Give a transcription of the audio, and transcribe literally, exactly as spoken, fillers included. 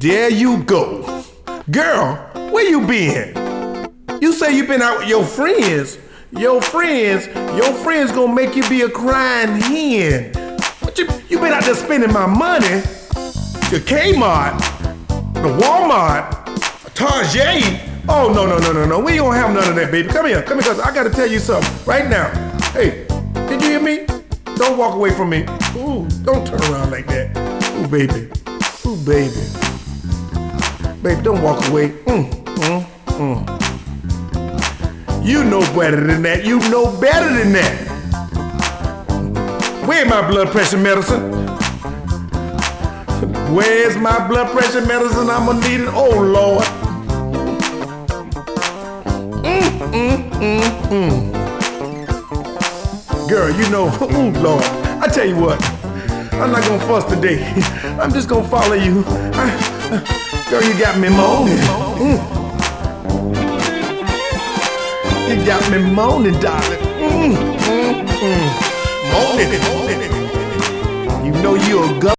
There you go. Girl, where you been? You say you been out with your friends. Your friends, your friends gonna make you be a crying hen. What you, you been out there spending my money? The Kmart, the Walmart, Target. Oh, no, no, no, no, no. We don't have none of that, baby. Come here, come here, cause I gotta tell you something right now. Hey, did you hear me? Don't walk away from me. Ooh, don't turn around like that. Ooh, baby. Ooh, baby. Baby, don't walk away. Mm, mm, mm. You know better than that. You know better than that. Where's my blood pressure medicine? Where's my blood pressure medicine? I'm gonna need it. Oh, Lord. Mm, mm, mm, mm. Girl, you know, ooh, Lord. I tell you what, I'm not gonna fuss today. I'm just gonna follow you. I, uh, girl, you got me moaning. Mm. You got me moaning, darling. Mm, mm, mm. Moaning. You know you a go.